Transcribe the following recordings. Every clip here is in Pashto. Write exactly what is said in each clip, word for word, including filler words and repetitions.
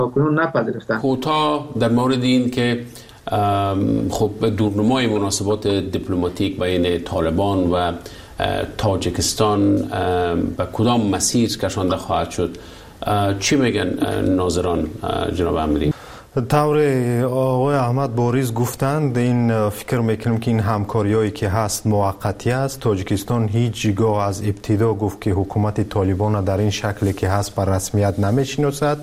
کنون نپذیرفتن. کوتاه در مورد این که خب دورنمای مناسبات دیپلماتیک بین طالبان و تاجیکستان به کدام مسیر کشانده خواهد شد، چی میگن ناظران جناب امیری؟ طور آقای احمد باریز گفتند، این فکر میکنم که این همکاریایی که هست موقتی است. تاجیکستان هیچ گاه از ابتدا گفت که حکومت طالبان در این شکلی که هست بر رسمیت نمیشناسد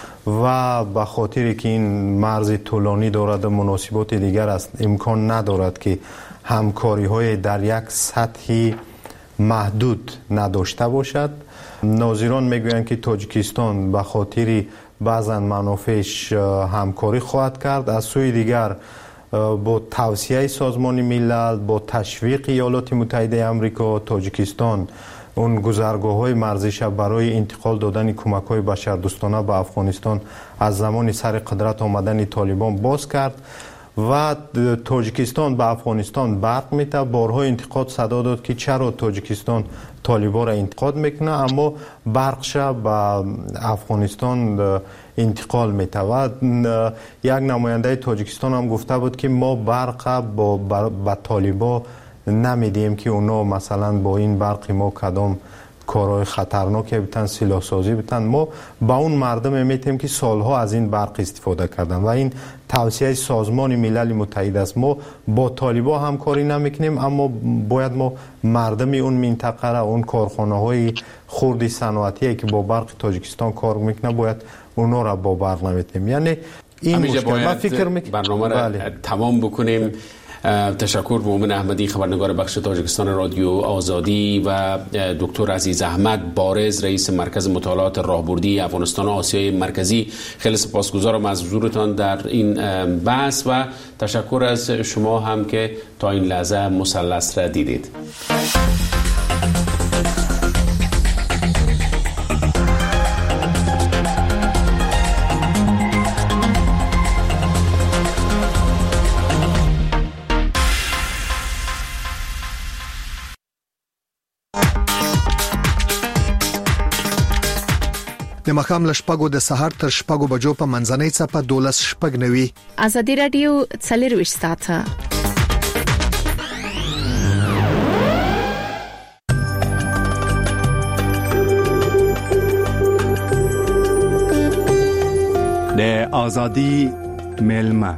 و به خاطر که این مرز طولانی دارد و مناسبات دیگر است امکان ندارد که همکاری های در یک سطحی محدود نداشته باشد. ناظران میگویند که تاجیکستان به خاطر بعضا منافعش همکاری خواهد کرد. از سوی دیگر با توصیه سازمان ملل، با تشویق ایالات متحده آمریکا، تاجیکستان اون گذرگاه های مرزیش برای انتقال دادن کمک های بشردوستانه به افغانستان از زمان سر قدرت آمدن طالبان باز کرد و تاجیکستان به افغانستان برق میته. بارها انتقاد صدا داد که چرا تاجیکستان طالبان را انتقاد میکنه اما برقش به افغانستان انتقال میته و یک نماینده تاجیکستان هم گفته بود که ما برق با به طالبان نمیدیم که اونا مثلا با این برق ما کدام کارهای خطرناکی بتن، سلاح سازی بتن. ما با اون مردم میتیم که سالها از این برق استفاده کردن و این توصیه سازمان ملل متحد است. ما با طالبان همکاری نمیکنیم اما باید ما مردم اون منطقه را، اون کارخانه های خردی صنعتی که با برق تاجیکستان کار میکنه باید اونا را با برق نمیتیم. یعنی این مشکل ما فکر میکنم برنامه را بله. تمام بکنیم. تشکر مومن احمدی، خبرنگار بخش تاجیکستان رادیو آزادی و دکتر عزیز احمد بارز، رئیس مرکز مطالعات راهبردی افغانستان و آسیای مرکزی. خیلی سپاسگزارم از حضورتان در این بحث و تشکر از شما هم که تا این لحظه مثلث را دیدید. د مخام لشپګو د سحر تر شپګو بجو په منځنۍ چپه دولس شپګ نوي. ازادي رادیو څلور ساعته د ازادي ملما.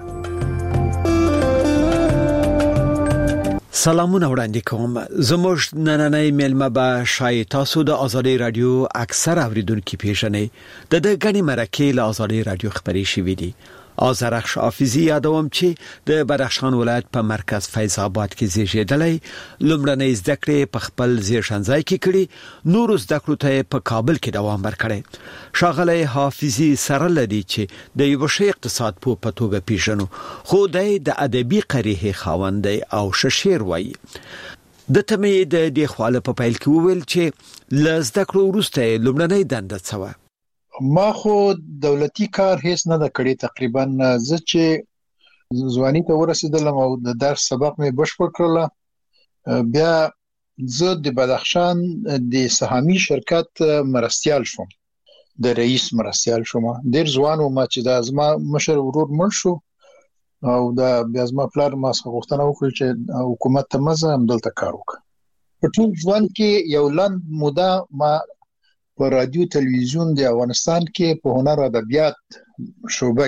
سلامونه وړاندې کوم. زموږ نننۍ ملما به شای تاسو د ازادي رادیو اکثر اوریدونکو پیژنې. د د غني مرکې له ازادي رادیو خبري شوې دي. آذرخش حافظي یادوم چې د بدخشان ولایت په مرکز فیض آباد کې زیږیدلی، لومړنۍ زده کړې په خپل زیږنځای کې کړې، نور زده کړو ته په کابل کې دوام ورکړی. ښاغلی حافظي سره لري چې د یو ښه اقتصاد په پتوګه پیژنو، خو د ادبي قریحې خاوند او ششیر وایي. د تمې د دې خواله په پیل کې وویل چې ل زده کړو وروسته لومړنۍ دنده څه وه. ما خو دولتي کار هیڅ نه د کړی. تقریبا زه چې ځواني ته ورسېدلم او د درس سبق مې بشپړ کړل، بیا زه د بدخشان د سهامي شرکت مرستیال شوم، د رئیس مرستیال شوم. ډیر ځوان وم چې د ازما مشر ورور مړ شو او د بیا ازما پلار ما څخه غوښتنه وکړه چې حکومت ته مزه هم دلته کار وکړم. په ټول ژوند کې یو لنډ موده ما په رادیو تلویزیون د افغانستان کې په هنر او ادبیات شعبه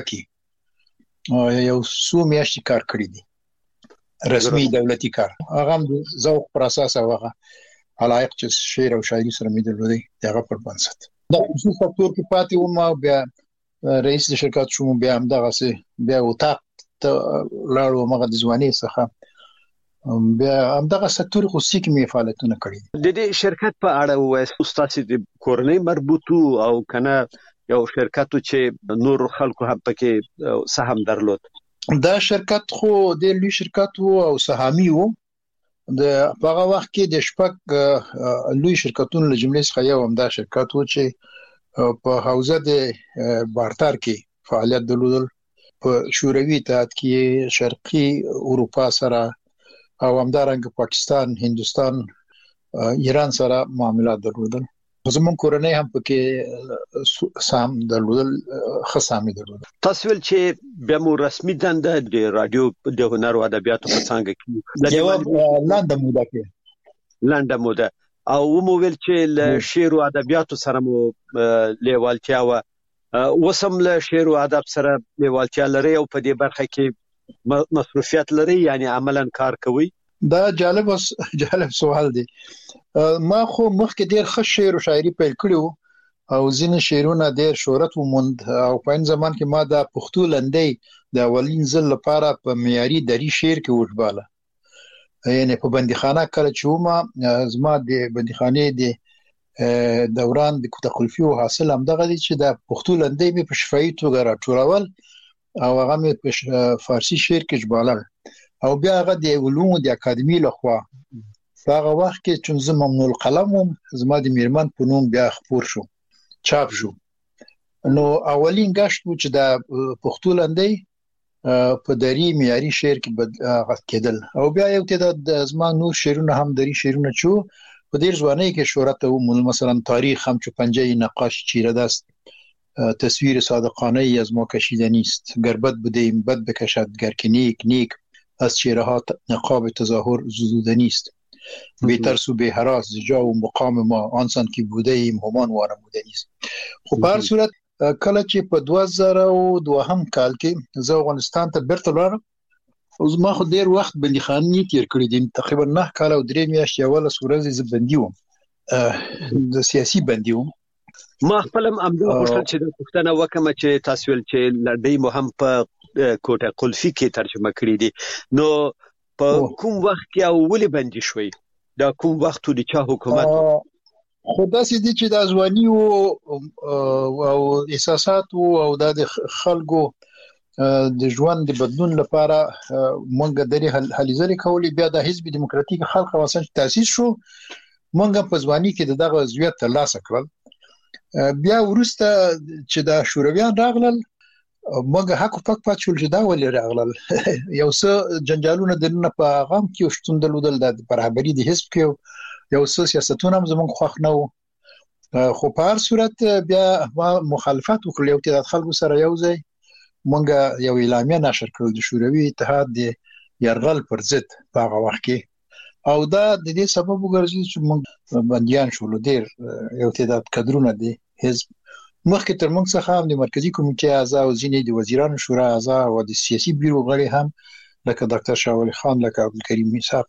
کې یو څو میاشتې کار کړی دی، رسمي دولتي کار. هغه هم د ذوق پر اساس هغه علایق چې شعر او شاعري سره مې درلودي هغه پر بنسټ دا خصوصي سکتور کې پاتې وم او بیا رئیس د شرکت شوم. بیا هم دغه سه بیا وتا لاړو مغه د ځواني څخه بیا هم دغه سکتور خصوصي کې مې فعالیتونه کړی. د دې شرکت په اړه وایي استاد د کورنۍ مربوطو او کنه یو شرکت چې نور خلکو هم پکې سهم درلود. دا شرکت خو د لوی شرکت وو او سهامي وو. د هغه وخت کې د شپږ لوی شرکتونو له جملې څخه یو هم دا شرکت وو چې په حوزه د بارتر کې فعالیت درلود. په شوروي اتحاد کې شرقي اروپا سره او همدارنګه پاکستان، هندستان، ایران سره معاملات درلودل. زمون کورنۍ هم پکې سام درلودل خصامي درلودل. تاسو ول چې بیا مو رسمي دنده د رادیو د هنر او ادبیاتو په څنګه کې جواب لاندې موده کې لاندې موده او مو ویل چې ل شعر او ادبیاتو سره مو لیوالتیا و وسم له شعر او ادب سره لیوالتیا لري او په دې برخه کې مصروفیت لري یعنی عملاً کار کوي. دا جالب جالب سوال دی. ما خو مخکې ډیر ښه شعر او شاعري پیل کړو او ځینې شعرونه ډیر شهرت وموند او په ان زمان کې ما د پښتو لنډۍ د اولین ځل لپاره په معیاري دري شعر کې وټباله یعنی په بندیخانه کله چې ما زما د بندیخانه د دوران د کوټه قلفي او حاصل هم دغه دي چې د پښتو لنډۍ په شفاهي توګه راټولول او هغه مې په فارسی شعر کې ژباړل او بیا هغه د علومو د اکاډمي لخوا هغه وخت کې چې زه ممنوع القلم وم زما د میرمن په نوم بیا خپور شو چاپ شو. نو اولین غشت چې د پښتو لنډۍ په دري معیاري شعر کې غږ کېدل او بیا یو تعداد زما نور شعرونه هم دري شعرونه چې په ډیر ځوانۍ کې شهرت وو مثلا تاریخ هم چې پنجه نقاش چیره دست تصویر صادقانه از ما کشیده نیست گربت بودیم بد بکشد گر که نیک نیک از چهره ها نقاب تظاهر زدوده نیست بی ترس و بی هراس جا و مقام ما آنسان که بوده ایم همان وانموده نیست. خب په هر صورت کله چې په دوه زره او دوهم کال کې زه افغانستان ته بیرته لاړم او زما خو ډیر وخت بندیخانې تیر کړی دي تقریبا نه کال او درې میاشتې اوله ورځ زه بندي وم د سیاسي بندي وم. ما خپلم امده غوښتل چې د پښتنه وکم چې تاسو ول چې لړۍ مو هم په کوټه قلفي کې ترجمه کړې دي نو په کوم وخت کې او ولې بندي شوي دا کوم وخت د چا حکومت خو داسې دي چې د ځواني او او احساسات او د خلکو د ژوند د بدلون لپاره مونږ د هلې ځلې کولې بیا د حزب دیموکراتیک خلق واسن تاسیس شو مونږ په ځواني کې دغه عضویت ترلاسه کړل بیا ورسته چې د شورویان راغلل مګه حق پک پات شول چې دا ولې راغلل یو څه جنجالونه دنه په غام کې شتون دلودل د برابرۍ د حزب کې یو څه سیاستونه هم زموږ خوښ نه وو خو په هر صورت بیا ما مخالفت وکړ یو تعداد خلکو سره یو ځای مونږ یو اعلامیه نشر کړل د شوروي اتحاد د يرغل پر ضد په هغه وخت کې او دا د دې سبب وګرځي چې مونږ بنديان شول ډیر یو تعداد کډرونه دي حزب مخکې تر موږ څخه هم د مرکزی کمیټې اعضا او ځینې د وزیرانو شورا اعضا او د سیاسي بیرو غړي هم لکه ډاکټر شاول خان لکه عبدالکریم میثاق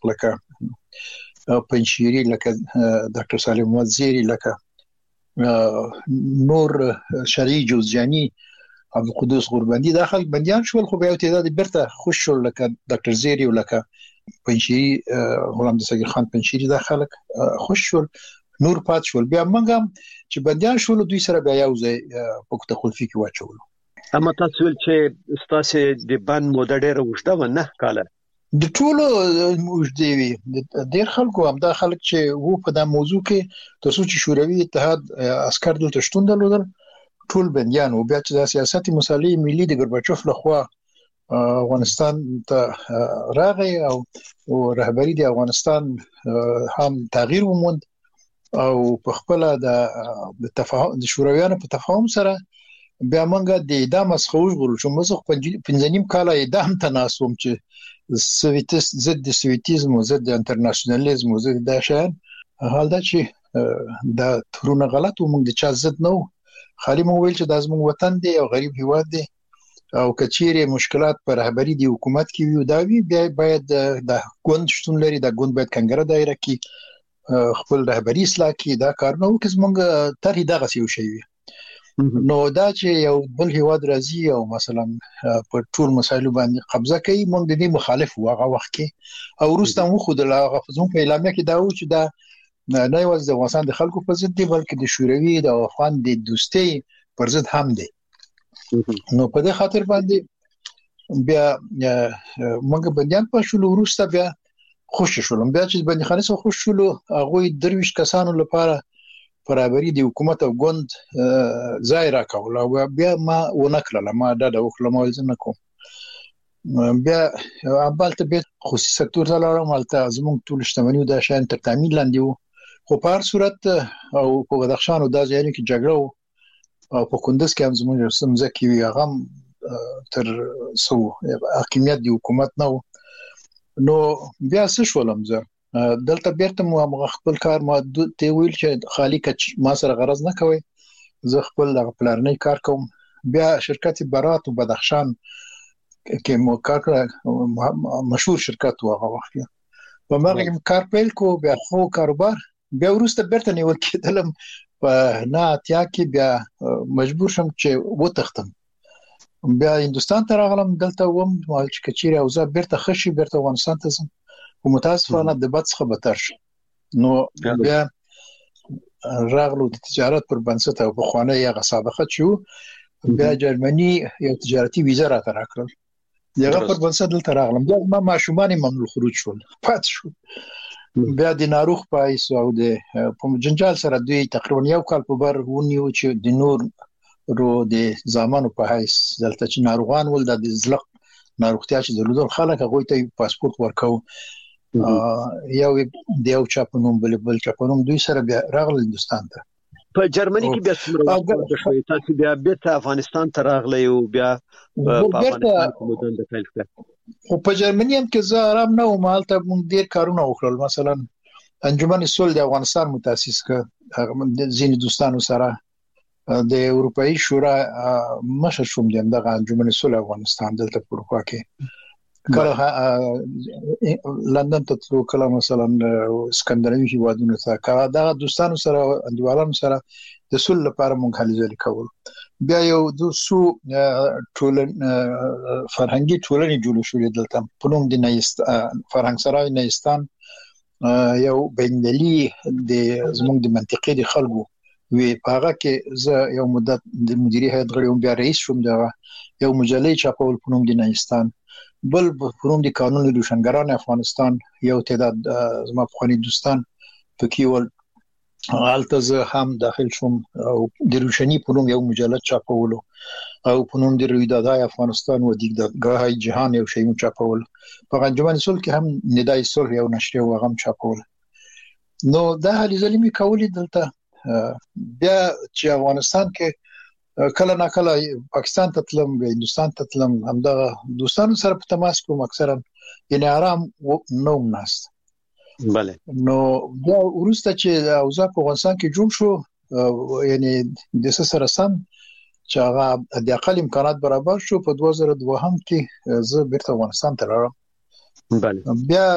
لکه پنشيري لکه ډاکټر سالم وزيري لکه نور شرعي جوزجاني عبدالقدوس غوربندي داخل بنديان شول خو به تعداد برته خوش شول لکه ډاکټر زيري ولکه پنشيري غلام دستگیر خان پنشيري داخل خوش شول نور پات شول بیا موږ چې بنديان شول دوی سره بیا یو ځای په کوټه قلفي کې واچول. اما تاسو ول چې ستاسو د بند موده ډیره وشته و نه کاله د ټولو موجودي وي ډیر خلکو هم دا خلک چې وو په دا موضوع کې تاسو چې شوروي اتحاد عسكر دلته شتون درلودل ټول بنديان او بیا چې د سیاستي مصالح ملي د ګورباچوف لخوا افغانستان ته راغی او رهبری د افغانستان هم تغییر وموند او په خپل د تفاهم د شورویانو په تفاهم سره بیا موږ د اعدام مسخوش غوړو چې موږ پنځنیم کال اعدام تناسوم چې سویتس ضد د سویتیزم او ضد د انټرنیشنالیزم او ضد د شان حال دا چې دا ترونه غلط و موږ د چا ضد نه خالي مو ویل چې د زموږ وطن دی او غریب هیواد دی او کچېره مشکلات پر رهبری دی حکومت کې وي دا وی بیا باید د ګوند شتون لري د ګوند باید کنګره دایره کې خپل رهبری اصلاح کې دا کار نه وکړ زمونږ تر دغه یو شی وي نو دا چې یو بل هیواد راځي او مثلا په ټول مسایلو باندې قبضه کوي مونږ د دې مخالف وغه وخت کې او روسته مو خود لا غفزون په اعلامیه کې دا و چې دا نه یوازې د افغانستان د خلکو په ضد دی بلکې د شوروي د افغان د دوستۍ پر ضد هم دی نو په دې خاطر باندې بیا موږ بنديان په شول روسته بیا خوش شولم بیا چې بنديخانه سره خوش شول هغه درویش کسانو لپاره برابرۍ د حکومت او ګوند ځای راکول او بیا ما ونکړل ما دا د وکړم ولزم کوم بیا ابالته به خصوصي سکتور ته لاړم البته زموږ ټول شتمنیو د شان تر تامین لاندې وو خو په هر صورت او په بدخشان او د ځایونو کې جګړه او په کندز کې هم زموږ سمزه کې وی هغه تر سو حکومت دی حکومت نو نو بیا څه شولم زه دلته بیرته مو خپل کار ما ته ویل چې خالی کچ ما سره غرض نه کوي زه خپل د پلانې کار کوم بیا شرکت برات او بدخشان کې مو کار مشهور شرکت و هغه وخت په مرګ کار پیل کو بیا خو کاروبار بیا ورسته بیرته نیول کېدلم په نه اتیا کې بیا مجبور شم چې وتختم بیا هندستان ته راغلم دلته وم مال چې کچيره او زه بیرته خشي بیرته افغانستان ته ځم او متاسفانه د بد څخه بدتر شو نو بیا راغلو د تجارت پر بنسټ او په خوانه یې سابقه شو بیا جرمني یو تجارتي ویزه را تراکل دغه پر بنسټ دلته راغلم بیا ما ماشومان ممنوع خروج شول پات شو بیا د ناروغ پای سو او د په جنجال سره دوی تقریبا یو کال په بر ونیو چې د نور رو د زمانو په حیث دلته چې ناروغان ول د زلق ناروغتیا چې درلودل خلک هغه ته پاسپورت ورکاو یو د یو چاپنوم بل بل چاپنوم دوی سره بیا راغل هندستان ته په جرمني کې بیا څومره شوي تاسو بیا بیرته افغانستان ته راغلی او بیا په افغانستان کې مدن د پیل کړ او په جرمني هم کې زه آرام نه وم حالت مونږ ډیر کارونه وکړل مثلا انجمن صلح د افغانستان متأسس کړ ځینې دوستانو سره د اروپאי شورا مشر شوم دغه انجمن صلح افغانستان دلته په اروپا کې کله لندن ته تلو کله مثلا اسکندناوي هیوادونو ته کله دا دوستانو سره اندوالانو سره د صلح لپاره مونږ هلي ځلې کول بیا یو د سو ټولن فرهنګي ټولنې جوړ شوې دلته په نوم د نېست فرهنګ سرای نېستان یو بینالي د زموږ د منطقې د خلکو وی پاغه کې زه یو مدت د مدیریت هیئت غړی وم بیا رئیس شوم دا یو مجلې چاپول په نوم د نېستان بل په نوم د قانون روشنګران افغانستان یو تعداد زما په دوستان پکې ول حالته زه هم داخل شوم او د روشنی په نوم یو مجله چاپولو او په نوم د رویدادهای افغانستان و دیدگاه جهان یو شی چاپول په انجمن صلح کې هم ندای صلح یو نشریه و غم چاپول نو دا هلي ځلې می کولې دلته بیا چې افغانستان کې کله نا کله پاکستان ته تلم هندستان ته تلم همدا دوستانو سره په تماس کوم اکثرا یعنی آرام نو ناست بله نو بیا ورسته چې اوضاع په افغانستان کې جوړ شو یعنی د سره سم چې هغه د اقل امکانات برابر شو په دوه زره دوه هم کې زه بیرته افغانستان ته راغلم بله بیا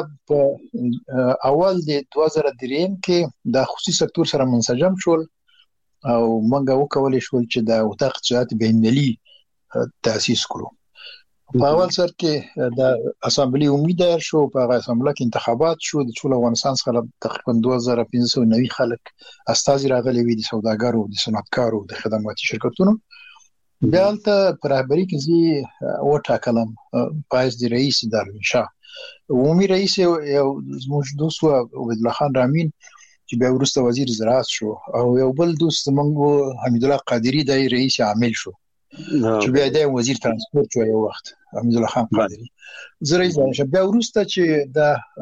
په اول د دوه زره درې کې د خصوصي سکتور سره منسجم شول او موږ وکولای شو چې د وطن اقتصاد بینالي تاسیس کړو په اول سر کې د اسامبلی امید شو په اسامبلی کې انتخابات شو د ټول افغانستان څخه تقریبا دوه زره پنځه سوه نوي خلک استازي راغلي وي د سوداګرو د صنعتکارو د خدماتي شرکتونو بیا ته پر رهبری کې زی وټاکلم پایز د رئیس دارمشاه عمومي رئیس یو زموږ دوست عبد الله خان رامین چې بیا ورسته وزیر زراعت شو او یو بل دوست زمونږ حمید الله قادری د رئیس عامل شو چې بیا د وزیر ترانسپورت شو یو وخت حمید الله خان قادری زه رئیس شم بیا ورسته چې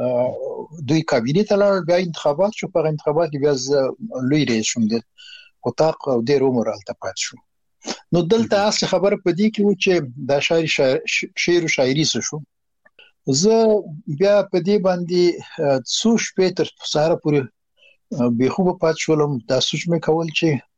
د دوی کابینه ته لاړ بیا انتخابات شو په انتخابات کې بیا لوی رئیس شوم د وطاق او د رومر التپات شو نو دلته اصل خبره پدې کې و چې د شاعر شعر او شاعري شو زه بیا په دې باندې څو شپې تر سهار پورې به خوب پات شولم دا سوچ مې کول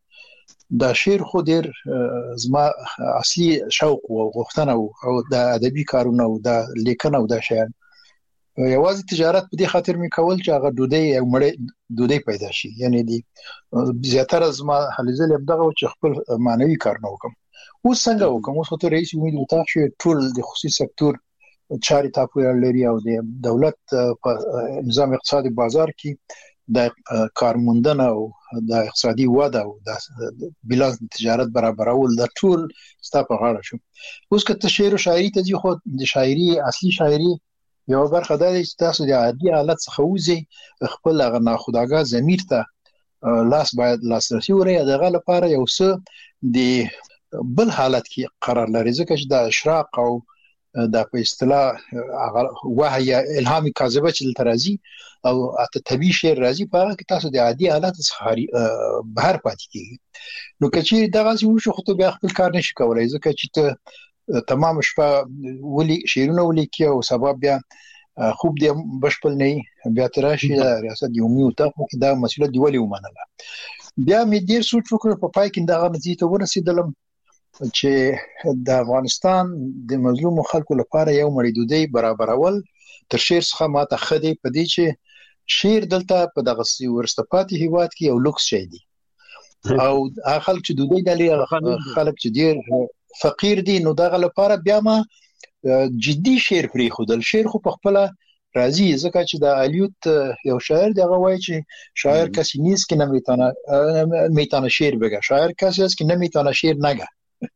چې دا شعر خو ډیر زما اصلي شوق او غوښتنه او د ادبي کارونه او د لیکنه او د شعر یوازې تجارت په دې خاطر مې کول چې هغه دودي او مړې دودي پیدا شي یعنی دي زیاتره زما حلیزل ابدغه چې خپل معنوي کارونه وکم اوس څنګه وکم اوس ته رئیس امید وتا شو ټول د خصوصي سکتور چاري تاسو لري او د دولت په نظام اقتصادي بازار کې د کارموندنه او د اقتصادي وده او د بیلانس تجارت برابرول د ټول ستاسو په غاړه شو اوس که شعر او شاعري ته ځي خو د شاعري اصلي شاعري یو برخه ده چې تاسو د عادي حالت څخه وځي خپل هغه ناخودآګاه ضمیر ته لاس باید لاسرسي وري دغه لپاره یو څه د بل حالت کې قرار لري ځکه چې د اشراق او دا په اصطلاح وحی یا الهام کاذبه چې ترازی او اته طبيعي شعر راځي په هغه کې تاسو د عادي حالات څخه بهر پاتې کیږي نو کچې دا غوښي وشو خو ته بیا خپل کار نشي کولای ځکه چې ته تمام شپه ولي شعرونه ولیکي او سبب بیا خوب دی بشپل نه بیا تراشي ریاست یومي او ته دا مسله دی ولي ومنله بیا مې ډیر سوچ وکړ په پای کې دا نتیجه ته ورسېدلم چې د افغانستان د مظلوم خلکو لپاره یو مړیدودي برابرول تر شعر څخه ماته خدي په دې چې شعر دلته په دغه ورستپاتې هیواد کې یو لوکس شي دي او هغه خلک چې دوی د خلک چې ډیر فقیر دي نو دغه لپاره بیا ما جدي شعر پرې خودل شعر خو په خپل راځي ځکه چې د الیوت یو شاعر دغه وایي چې شاعر کسی نیست که نمیتونه میتونه شعر بگه شاعر کسی است که نمیتونه شعر نگه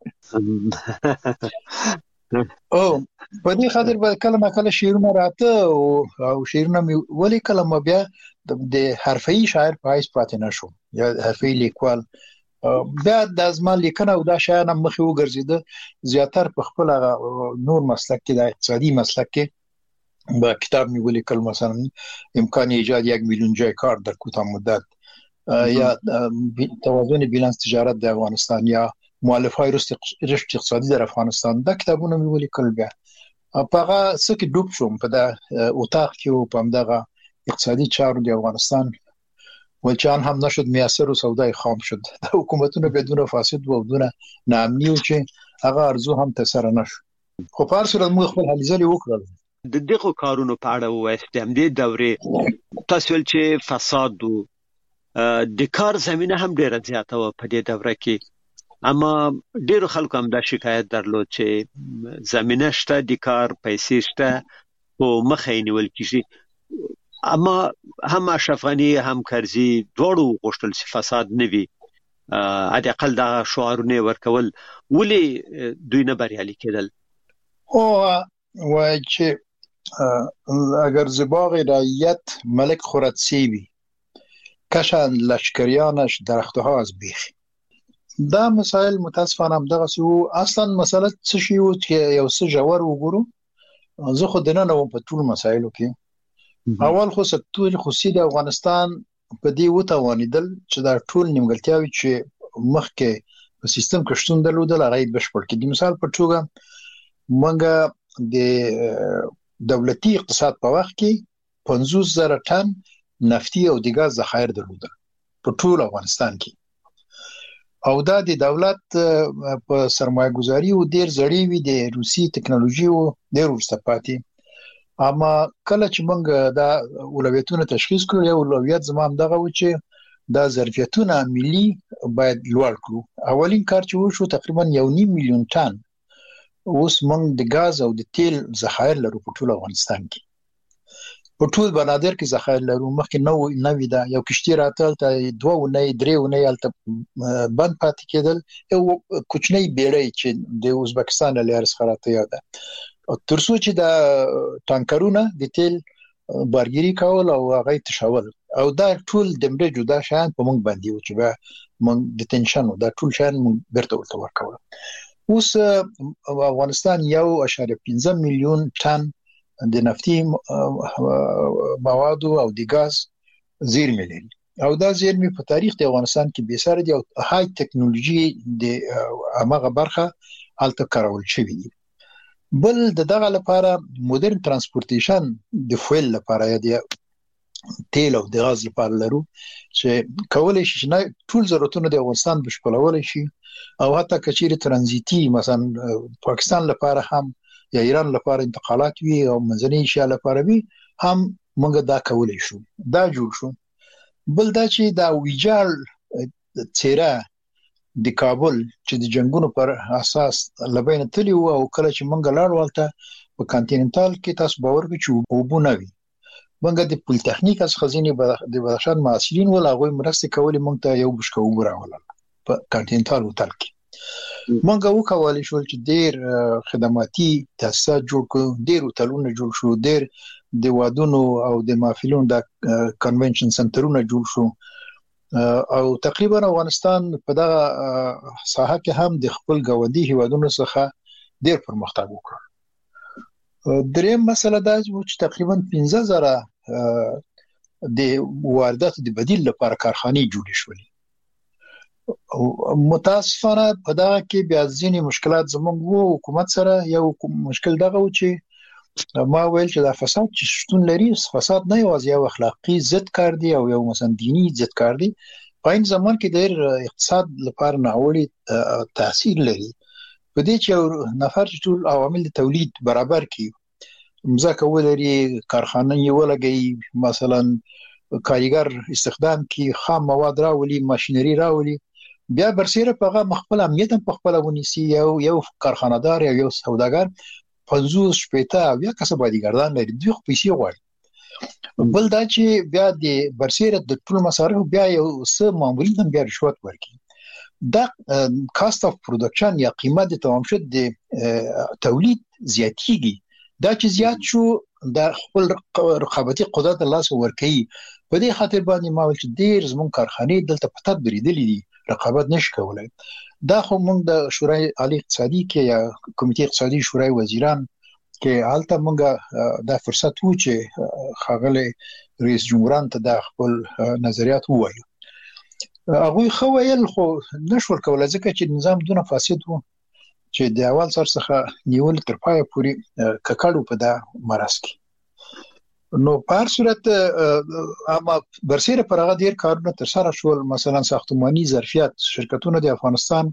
او په دې خاطر به کله ما کله شعرونه راته او شعرونه مې ولي کله ما بیا د حرفي شاعر په حیث پاتې نشم یا حرفي لیکوال بیا د ازمان لیکنه او دا شاعر هم مخې وګرځیده زیاتر په خپل نور مسلک کې د اقتصادي مسلک کې با کتاب مې ولیکل مثلا امکان ایجاد یک میلیون جای کار در کوتاه مدت یا توازن بیلانس تجارت د افغانستان یا مؤلفای رشد اقتصادي در افغانستان دا کتابونه مې ولیکل بیا په هغه څه کې ډوب شوم په دا اوتاق کې او په همدغه اقتصادي چارو د افغانستان ولچان هم نشد میسر او سودای خام شد د حکومتونو بدون فاسد و بدون ناامنی او چې هغه ارزو هم تسره نشو خو په هر صورت موږ خپل هلې ځلې وکړل د دغه کارونو په اړه وایست هم د دورې تاسو چې فساد او د کار زمينه هم ډیره زیاته و په دې دوره کې اما ډیرو خلکو هم دا شکایت درلود چې زمينه شته د کار پیسې شته او مخه نیول کیږي اما هم اشرف غنی هم کرزی دوړو غوښتل چې فساد نه وي ا د اقل دا شعارونه ورکول ولې دوی نه بریالي کېدل او وای چې اگر زباغ رعیت ملک خردسیبی کشن لشکریانش درختها از بیخ دا مسائل متاسفانه هم دغه سو اصلا مسله څه شی و چې یو څه جوړ وګورو زه خو دنه نو په ټول مسایلو کې اول خو سکتور خصوصي د افغانستان په دې وتوانیدل چې دا ټول نیمګړتیاوي چې مخکې په سیستم کې شتون درلودل هغه بشپړ کړي مثال په توګه منګه د دولتي اقتصاد په وخت کې پنځوس زره ټن نفتي او د غاز ذخایر درلودل په ټول افغانستان کې او دا د دولت په سرمایه گذاري او ډیر زړی وي د روسي ټکنالوژي او ډیر ورسته پاتې اما کله چې موږ دا اولویتونه تشخیص کړو یو اولویت زمام دغه و چې دا ظرفیتونه ملي باید لوړ کړو اولین کار چې وشو تقریبا یو نیم میلیون ټن اوس موږ د غاز او د تیل ذخایر لرو په ټول افغانستان کې په ټول بنادر کې ذخایر لرو مخکې نو نوې دا یو کشتي راتل ته دوه ونې درې ونې الته بند پاتې کېدل یو کوچنی بیړۍ چې د ازبکستان له لارې څخه راته یاده ترڅو چې دا ټانکرونه د تیل بارګيري کول او هغه تشول او دا ټول د مړه جدا شان په مونږ باندې و چې به مونږ د تنشن دا ټول شان مونږ برته ورته ورکول اوس افغانستان یو اشاریه پنځه میلیون ټن د نفتي موادو او د غاز زیرمې لري او دا زیرمې په تاریخ د افغانستان کې به سره دي او هاي ټکنالوژي د هغه برخه الته کارول شوې دي بل دغه لپاره مدرن ترانسپورتیشن د فویل لپاره یا د تیل او د غاز لپاره لرو چې کولای شي نه ټول ضرورتونه د افغانستان بشپړول شي او حتی کچېری ترانزیتي مثلا پاکستان لپاره هم یا ایران لپاره انتقالات وی او منځنۍ ایشیا لپاره وی هم موږ دا کولای شو دا جوړ شو بل دا چې دا ویجال چیرې د کابل چې د جنگونو پر اساس لبین تلی او کله چې موږ لاړ ولته په کانټیننټال کې تاسو باور کوئ چې وبونه وی موږ د پولیټیکنیک از خزینه د بدخشان معاصرین ول هغه مرسته کولې موږ ته یو بشکو وراول په کانټیننټال هوټل کې موږ وکولای شو چې ډېر خدماتي تاسیسات جوړ کړو ډېر هوټلونه جوړ شو ډېر د وادونو او د محفلونو د کنونشن سنټرونه جوړ شو او تقریبا افغانستان په دغه ساحه کې هم د خپل ګاونډي هیوادونو څخه ډېر پرمختګ وکړ دریم مسله دا چې تقریبا پنځه زره د واردات د بدیل لپاره کارخانې جوړې شولې. متاسفانه په دا کې بیا ځینې مشکلات زموږ وو حکومت سره. یو مشکل دغه و چې ما ویل چې دا فساد چې شتون لري، فساد نه یوازې یو اخلاقی ضد کار دی او یو مثلا دینی ضد کار دی، په این زمان کې ډېر اقتصاد لپاره ناوړي تاثیر لري. په دې چې یو نفر چې ټول عوامل د تولید برابر کړي، مځکه ولري، کارخانه یې ولګي، مثلا کارګر استخدام کړي، خام مواد راولي، ماشینری راولي، بیا برسیره په هغه مخبل امنیت هم په خپل ونیسي. یو یو کارخانه‌دار یا یو سوداګر پنځوس شپېته بیا کسب باندې لري، دوی خو پیسې غواړي. بل دا چې بیا د برسیره د ټول مصارف بیا یو څه مامورین هم بیا رشوت ورکړي. دا کاست اف پروډکشن یا قیمت د تمام شد د تولید زیاتیږي. دا چې زیات شو د خپل رقابتي قدرت الله سره ورکړي. په دې خاطر باندې ما ول چې ډیر زمون کارخانې دلته پټ بریدلې دي، رقابت نشي کولای. دا خو موږ د شورای عالی اقتصادي کې یا کمیټې اقتصادي شورای وزیران کې حالت موږ دا فرصت وو چې خاغله رئیس جمهوران ته د خپل نظریات ووایو. هغه خو ویل خو نشور کولای ځکه چې نظام دونه فاسد وو چې د اول سر څخه نیول تر پای پورې ککړو په دا مرز کې. نو په هر صورت اما برسیره پر هغه ډیر کارونه تر سره شول. مثلا ساختماني ظرفیت شرکتونه د افغانستان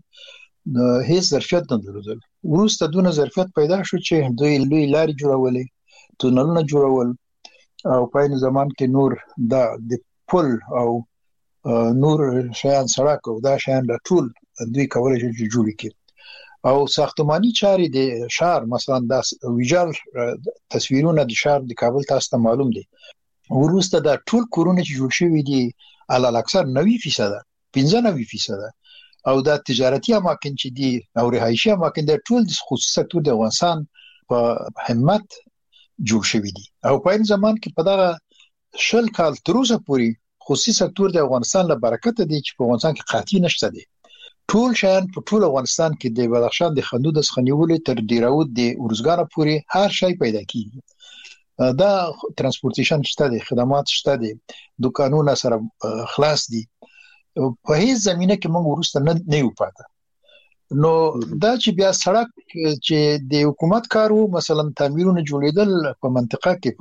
هیڅ ظرفیت نه درلودل. وروسته دونه ظرفیت پیدا شو چې دوی لوی لارې جوړولې، تونلونه جوړول، او په این زمان کې نور دا د پل او نور شیان سړک او دا شیان د ټول دوی کولای شي چې جوړ کړي. او ساختماني چارې د شهر مثلا د ویجال تصویرونه د شهر د کابل تاسو ته معلوم دي. وروسته د ټول کورونه چې جوړ شوي دي علل اکثر نوي فیصد پنځه نوي فیصد او د تجارتي اماکن چې دي او رهایشي اماکن د ټول د خصوصي سکتور د افغانستان په همت جوړ شوي دي. او په این زمان کې په دغه شل کال تر اوسه پورې خصوصي سکتور د افغانستان له برکت دی چې په افغانستان کې قحطي نشته دی. ټول شان په ټول افغانستان کې د بدخشان د خندود د خنیولې تر ډیراود د ورزګانو پورې هر شی پیدا کیږي. دا ترانسپورتیشن شته دي، خدمات شته دي، دکانونه سره خلاص دي. په هیڅ زمينه کې موږ ورسته نه نه یو پاته. نو دا چې بیا سړک چې د حکومت کارو مثلا تعمیرونه جوړیدل په منطقه کې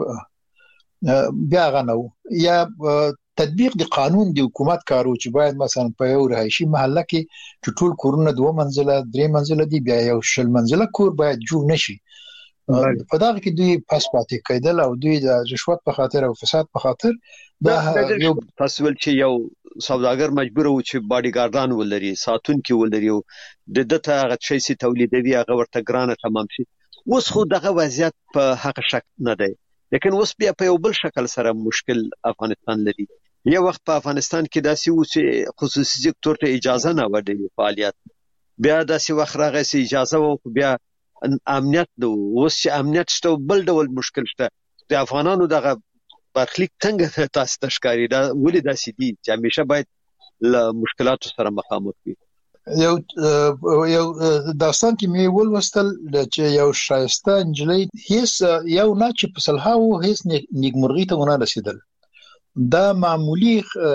بیا غنو یا تطبیق د قانون د حکومت کارو چې باید مثلا په یو رهایشي محله کې چې ټول کورونه دوه منزله درې منزله دي بیا یو شل منزله کور باید جوړ نشي. په دا کې دوی پاس پاتې کېدل او دوی د رشوت په خاطر او فساد په خاطر دا یو تاسو چې یو سوداګر مجبور و چې باډي ګاردان ولري، ساتونکي ولري، د دته هغه شي سي تولیدوي هغه ورته ګرانه تمام شي. اوس خو دغه وضعیت په حق شک نه دی، لیکن اوس بیا په یو بل شکل سره مشکل افغانستان لري. یو وخت په افغانستان کې داسې و چې خصوصي سکتور ته اجازه نه ورکړي فعالیت، بیا داسې وخت راغی چې اجازه و بیا امنیت نو. اوس چې امنیت شته بل ډول مشکل شته. د افغانانو دغه برخلیک څنګه تاسو تشکاری دا ولې داسې دي چې همیشه باید له مشکلاتو سره مخامخ وي؟ یو یو داستان کې مې ولوستل چې یو شایسته انجلۍ هیڅ یو نه چې په صلحاو هیڅ نیکمرغي ته ونه رسیدل. دا معمولی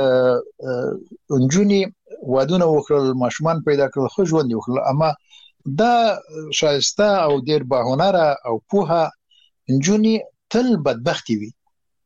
انجونی وادونه وکړل، ماشومان پیدا کړل، خو ژوند وکړل، اما دا شایسته او ډیر باهنره او پوها انجونی تل بدبختی وي.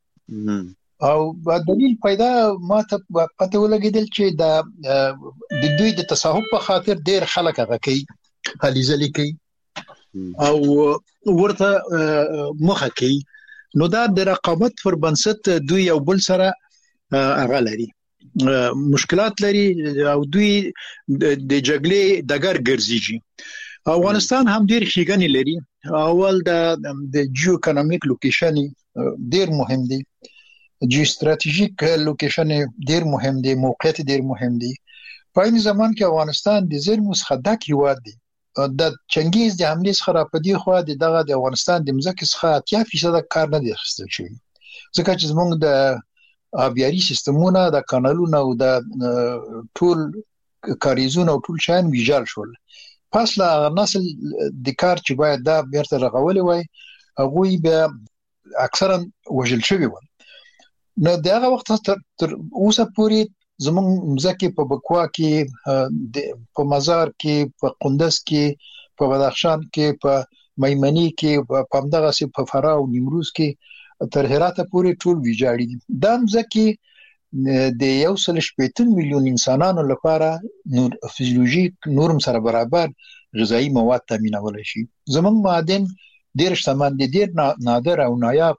او دلیل پیدا ما ته پته ولګیدل چې دا د دوی د تصاحب په خاطر ډیر خلک هغه کوي، هليزلي کوي او ورته مخه کوي. نو دا د رقابت پر بنسټ دوی یو بل سره هغه لري، مشکلات لري او دوی د جګړې دګر ګرځيږي. افغانستان هم ډیر ښېګڼې لري. اول د د جیو اکونومیک لوکیشن ډیر مهم دی، جیو استراتیژیک لوکیشن ډیر مهم دی، موقعیت ډیر مهم دی. په این زمان کې افغانستان د زیرمو څخه ډک هیواد دی. د چنګیز د حملې څخه را پدې خو د دغه د افغانستان د مځکې څخه اتیا فیصد کار نه دی اخیستل شوی، ځکه چې زموږ د آبیاري سیستمونه، د کانالونو او د ټول کاریزونو او ټول شان ویجال شول. پس لا نسل د کار چې باید دا بیرته رغولې وای هغه بیا اکثرا وژل شوی و. نو دغه وخت تر اوسه پورې زمون مزکه په بکوا کې په مزار کې په قندز کې په بدخشان کې په میمنی کې په همدغه سي په فراه او نیمروز کې تر هرات پورې ټول ویجاړي دي. دا مزکه د یو سل شپږ میلیون انسانانو لپاره نور فزیولوژیک نورم سره برابر غذایی مواد تامینول شي. زمون معدن ډیر شتمن دي، ډیر نادر او نایاب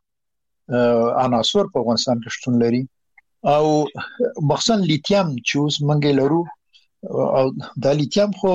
عناصر په افغانستان کې شتون لري او مخصوصا لیتیم چې اوس موږ لرو او د لیتیم خو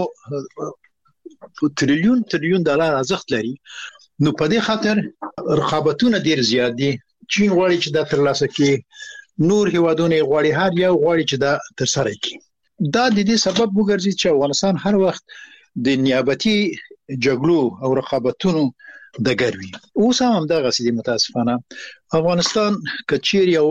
تریلیون تریلیون ډالر ارزښت لري. نو په دې خاطر رقابتونه ډیر زیات دي. چین غواړي چې دا ترلاسه کړي، نور هیوادونه غواړي، هر یو غواړي چې دا ترسره کړي. دا د دې سبب وګرځي چې افغانستان هر وخت د نیابتي جګړو او رقابتونو د ګروي. اوس هم دغه سړي متاسفانه افغانستان کچیر یو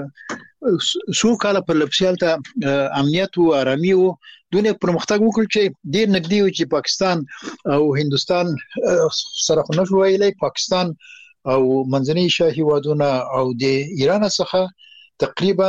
سو کال په لپسیالته امنیت او آرامي او دونه پرمختګ وکړ چې ډیر نږدې و چې پاکستان او هندستان سره خو نشو ویلای، پاکستان او منځنۍ ایشیا هیوادونه او د ایران څخه تقریبا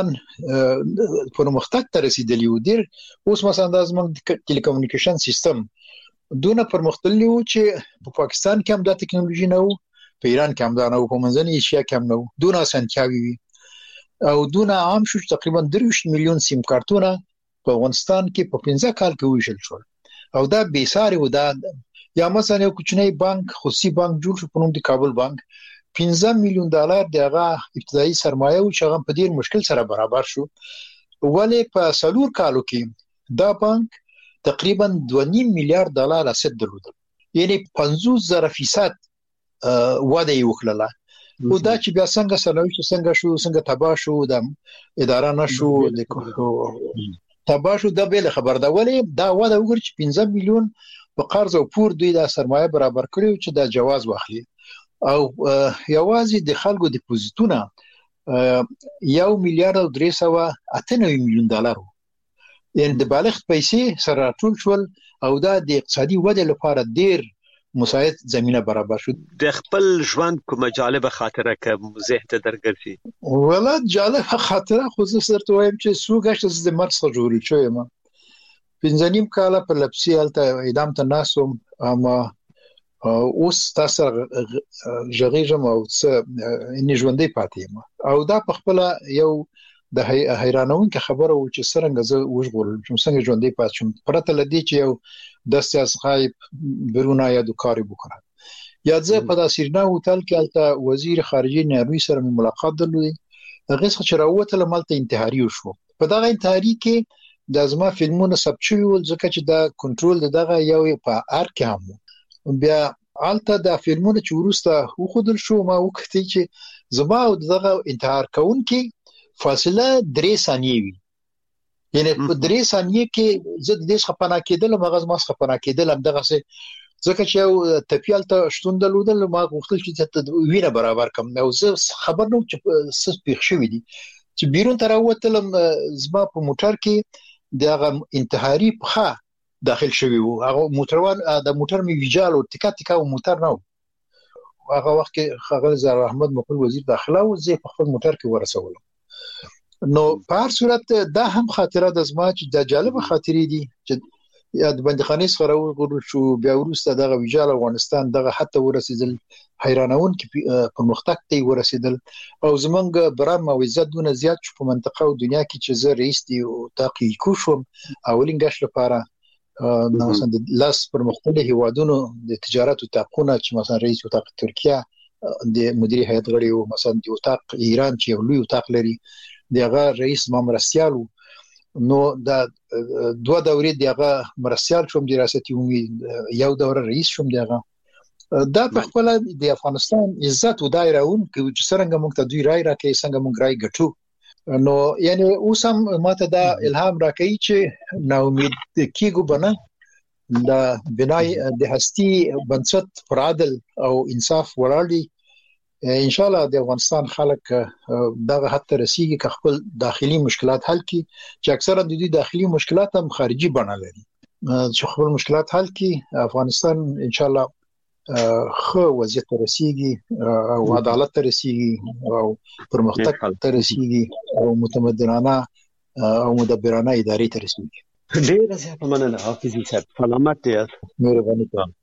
پرمختګ ته رسیدلی و. ډیر اوس مثلا د زموږ ټلیکومونیکیشن سیستم دونه پرمختللی و چې په پاکستان کې هم دا ټکنالوژي نه و، په ایران کې هم دا نه و، په منځنۍ ایشیا کې هم نه و. دونه اسانتیاوي وي او دونه عام شو تقریبا درویشت میلیون سیم کارتونه په افغانستان کې په پنځه کال کې ویشل شو او دا بې ساري و. دا یا مثلا یو کوچنی بانک خصوصي بانک جوړ شو په نوم د کابل بانک، پنځه میلیون ډالر دغه ابتدایي سرمایه او چې هغه په ډیر مشکل سره برابر شو. ولی په سلور کالو کې دا بانک تقریبا دوه نیم میلیارډ ډالر اسد درلود، یعنی پنځوس زره فیصد وده یې وکړه. او دا چې بیا څنګه سرنوشت څنګه شو، څنګه تباه شو، د اداره نشو د تباه شو، دا به خبر ده. ولی دا وده وګور چې پنځه میلیون په قرض او پور دوی دا سرمایه برابر کړو چې دا جواز واخلي او یوازې د خلکو ډیپوزیټونه یو میلیارډ او درې سوه اته نوي میلیون ډالر، یعنی د بالغ پیسې سره ټول شول او دا د اقتصادي ودې لپاره ډیر مساعد زمينه برابر شو. د خپل ژوند کومه جالبه خاطره که ذهن ته درګرځي؟ ولا جالبه خاطره خو زه سره وایم چې سوګشت د مرګ څخه جوړی شوی ما پنځه نیم کاله په لپسي الته اعدام ته ناسوم، اما اوس تاسو ژغېږم او څه ان ژوندې پاتې یم او دا په خپل یو د حیرانونکو خبره و چې څنګه زه وژغورل چې څنګه ژوندې پاتې شم پرته لدی چې یو د سیاست غایب برونه یا د کاری وکړه. یا زه په داسیرنا هوټل کې الته وزیر خارجه نروي سره ملاقات درلودي، هغه څه چې راوته لمالته انتحاري وشو. په دغه انتحاري کې د ازما فلمونه ثبت شوی ول ځکه چې دا کنټرول دغه یو په ار کې هم بیا الته د فلمونه چې ورسته وخدل شو ما وکړتي چې زما او دغه انتحار کوونکی فاصله درې ثانیې وي، یعنی په درې ثانیې کې زه د دې خپنا کېدل مغز ما خپنا کېدل هم دغه څه ځکه چې یو تپیال ته شتون درلودل ما غوښتل چې وینه برابر کم او زه خبر نو چې څه پیښ شوی دي چې بیرون تر وتلم زما په موټر کې دغه انتحاري په داخل شوی وو. هغه موټروان د موټر می ویجال او ټیکا ټیکا او موټر نو هغه وخت کې خغل زار احمد مقبول وزیر داخله او زه په خپل موټر کې ورسولم. نو په هر صورت دا هم خاطره د زما چې د جالب خاطرې دي چې د بندخانې سره ورغلو شو بیا ورسته دغه ویجال افغانستان دغه حتی ورسېدل حیرانون کې په مختک ته ورسېدل او زمونږ برام او عزت دونه زیات شو په منطقه او دنیا کې چې زه رئیس دی او تحقیق کوم اولین غش لپاره نو مثلا د لاس پر مختلفو هیوادونو د تجارت او تاقونه چې مثلا رئیس او تاق ترکیه د مدیر هیئت غړي او مثلا د تاق ایران چې یو لوی تاق لري دغه رئیس مامرسیالو نو دا دوه دورې دغه مرسیال شوم د ریاستي امید یو دوره رئیس شوم دغه دا په خپل د افغانستان عزت و دایرهون چې څنګه موږ ته دوی رائے راکې څنګه موږ رائے ګټو نو یعنی اوسم ماته دا الهام راکې چې نو امید کیګو بنه دا بنای د هستی بنسټ پر عدل او انصاف وړاندې ان شاء الله د افغانستان خلک دغه حد ته رسیږي چې خپل داخلي مشکلات حل کړي چې اکثره د دې داخلي مشکلات هم خارجي بڼه لري چې خپل مشکلات حل کړي افغانستان ان شاء الله خو وضعیت رسیدي او عدالت رسیدي او پرمختګ ته رسیدي او متمدنانه او مدبرانه ادارې ته رسیدي. ډیر زیات مننه حافظ صاحب، سلامت یاست. مهرباني کوم.